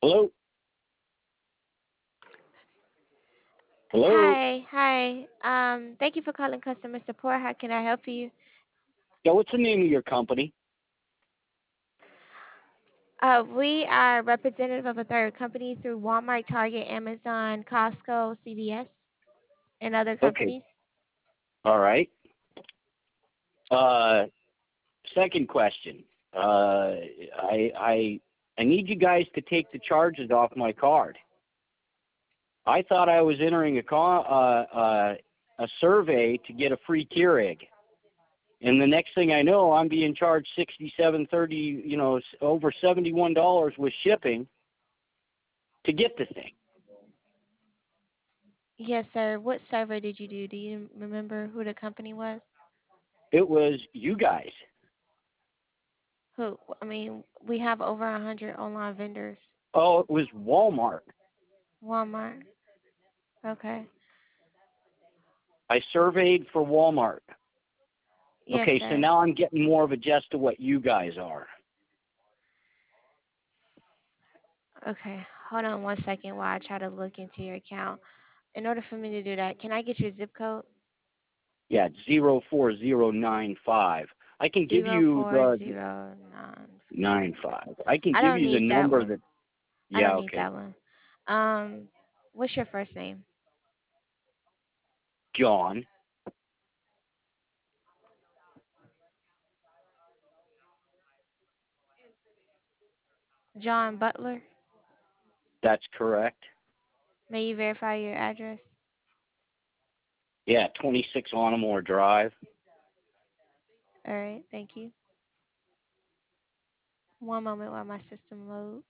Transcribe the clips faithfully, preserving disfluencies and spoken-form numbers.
Hello? Hello? Hi, hi. Um, thank you for calling customer support. How can I help you? Yeah, what's the name of your company? Uh, we are representative of a third company through Walmart, Target, Amazon, Costco, C V S, and other Okay. companies. All right. Uh, second question. Uh, I I I need you guys to take the charges off my card. I thought I was entering a co- uh, uh, a survey to get a free Keurig, and the next thing I know, I'm being charged sixty-seven thirty. You know, s- over seventy-one dollars with shipping to get the thing. Yes, sir. What survey did you do? Do you remember who the company was? It was you guys. Who? I mean, we have over a hundred online vendors. Oh, it was Walmart. Walmart. Okay. I surveyed for Walmart. Yes, Okay, so sir. now I'm getting more of a gist of what you guys are. Okay. Hold on one second while I try to look into your account. In order for me to do that, can I get your zip code? Yeah, zero four zero nine five. I can give Zero you four the zero nine. nine five. I can I give don't you the need that number one. that. I Yeah, don't need okay. that one. Um, what's your first name? John. John Butler. That's correct. May you verify your address? Yeah, twenty-six Onamore Drive. All right, thank you. One moment while my system loads.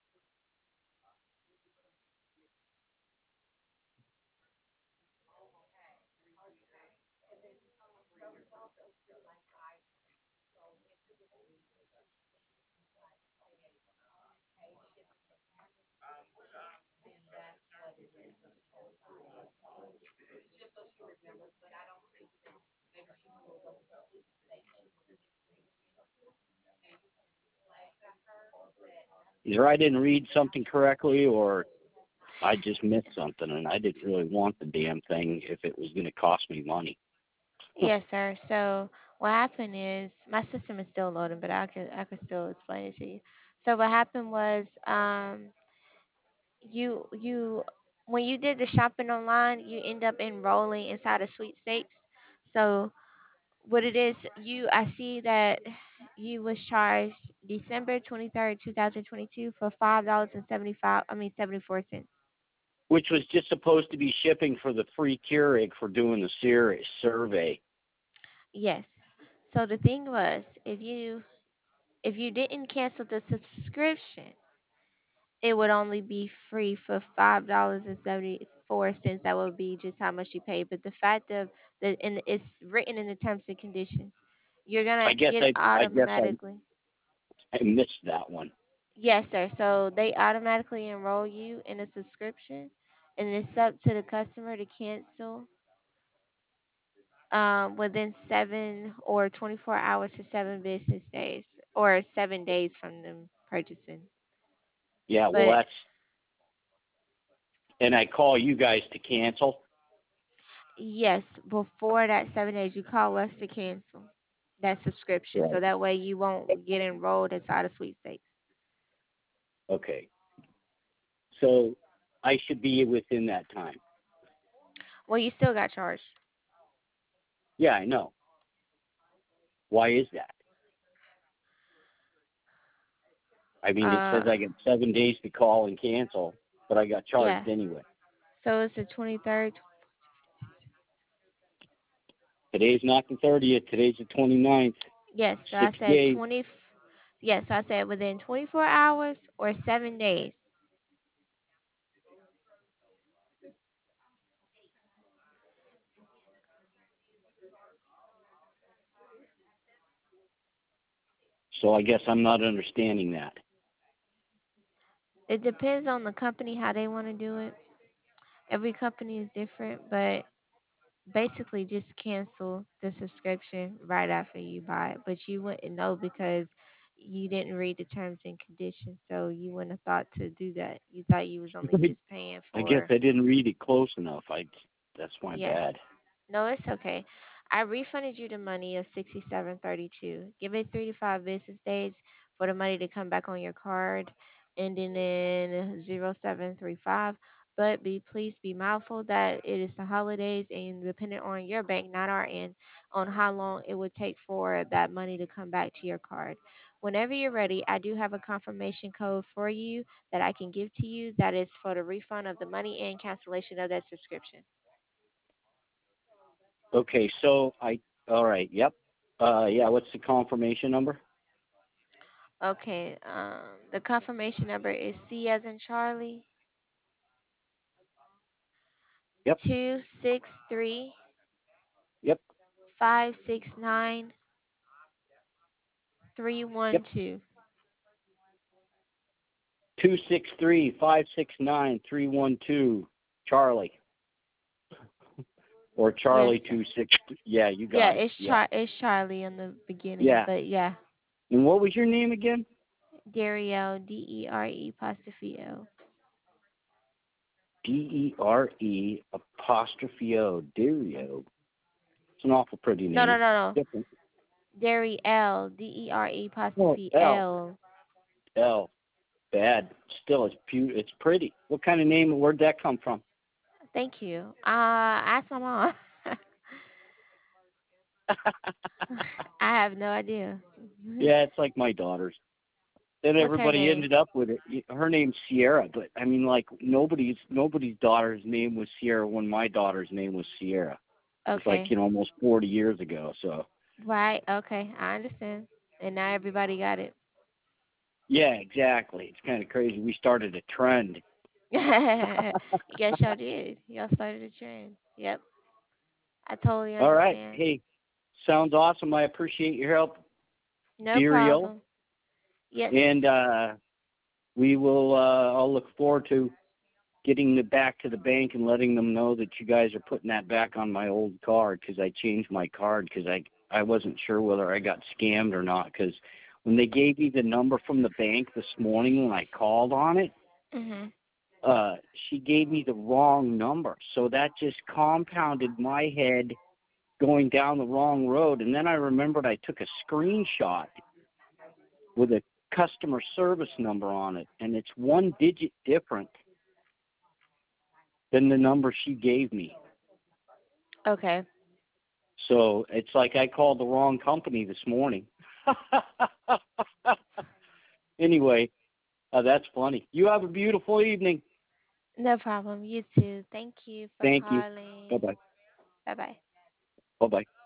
Either I didn't read something correctly or I just missed something and I didn't really want the damn thing if it was going to cost me money. Yes, sir. So what happened is my system is still loading, but I could I could still explain it to you. So what happened was um you you when you did the shopping online, you end up enrolling inside of sweepstakes. So what it is, you I see that you was charged December twenty third, two thousand twenty two for five dollars and seventy five I mean seventy four cents. Which was just supposed to be shipping for the free Keurig for doing the series survey. Yes. So the thing was, if you if you didn't cancel the subscription, it would only be free for five dollars and seventy four cents. That would be just how much you pay. But the fact of that, and it's written in the terms and conditions, you're I gonna guess get I I guess I, automatically. I missed that one. Yes, sir. So they automatically enroll you in a subscription, and it's up to the customer to cancel um, within seven or twenty-four hours to seven business days, or seven days from them purchasing. Yeah, well But that's and I call you guys to cancel. yes, before that seven days, you call us to cancel that subscription, so Right. that way you won't get enrolled inside of sweepstakes. Okay. So I should be within that time. Well, you still got charged. Yeah, I know. Why is that? I mean, it says Uh, I get seven days to call and cancel, but I got yeah. charged anyway. So it's the twenty-third. Today's not the thirtieth. Today's the twenty-ninth. Yes, so I Six said days. twenty. Yes, so I said within twenty-four hours or seven days. So I guess I'm not understanding that. It depends on the company how they want to do it. Every company is different, but basically just cancel the subscription right after you buy it. But you wouldn't know because you didn't read the terms and conditions, so you wouldn't have thought to do that. You thought you was only just paying I guess for I didn't read it close enough. I that's my yeah. bad. No, it's okay. I refunded you the money of sixty seven thirty two. Give it three to five business days for the money to come back on your card, ending in zero seven three five. But be please be mindful that it is the holidays and depending on your bank, not our end, on how long it would take for that money to come back to your card. Whenever you're ready, I do have a confirmation code for you that I can give to you. That is for the refund of the money and cancellation of that subscription. Okay, so I all right. Yep. Uh, yeah. What's the confirmation number? Okay, um, the confirmation number is C as in Charlie, Yep. two six three Yep. five six nine three Yep. one two. Two six three five six nine three one two. Charlie or Yes, Charlie sir. two six. Yeah, you Yeah, got it. it's Yeah. Char it's Charlie in the beginning, Yeah. but yeah, And what was your name again? Deriel, D E R E apostrophe L. D E R E apostrophe O. Dario. It's an awful pretty No, no, name. no, no. Different. Deriel, D E R E Oh, apostrophe L. L. L. Bad. Still, it's pu- It's pretty. What kind of name? Where'd that come from? Thank you. Uh, ask my mom. I have no idea. Yeah, it's like my daughter's. Then What's her everybody name? ended up with it. Her name's Sierra, but I mean, like nobody's nobody's daughter's name was Sierra when my daughter's name was Sierra. It's like Okay. you know almost forty years ago. So Right. Okay. I understand. And now everybody got it. yeah, exactly. It's kind of crazy. We started a trend. Yes, y'all did. Y'all started a trend. Yep. I totally All right. understand. Hey, sounds awesome. I appreciate your help, No Dario, problem. Yes. and uh, we will. Uh, I'll look forward to getting it back to the bank and letting them know that you guys are putting that back on my old card because I changed my card because I I wasn't sure whether I got scammed or not because when they gave me the number from the bank this morning when I called on it, Mhm. uh, she gave me the wrong number. So that just compounded my head going down the wrong road. And then I remembered I took a screenshot with a customer service number on it, and it's one digit different than the number she gave me. Okay. So it's like I called the wrong company this morning. Anyway, uh, that's funny. You have a beautiful evening. No problem. You too. Thank you for Thank you. calling. Bye bye. Bye bye. Bye bye.